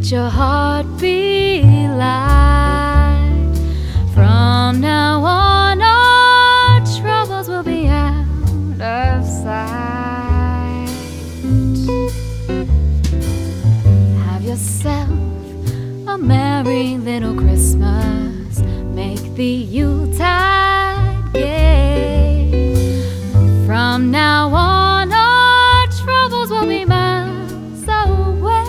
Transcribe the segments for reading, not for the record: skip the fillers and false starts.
Let your heart be light. From now on, our troubles will be out of sight. Have yourself a merry little Christmas. Make the Yuletide gay. From now on, our troubles will be miles away.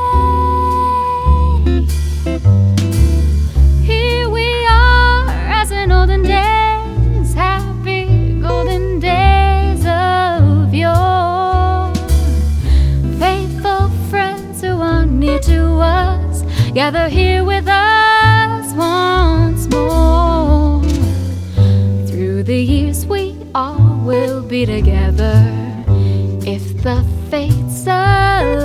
Here we are, as in olden days, happy golden days of yore. Faithful friends who are near to us, gather here with us once more. Through the years we all will be together, if the fates allow.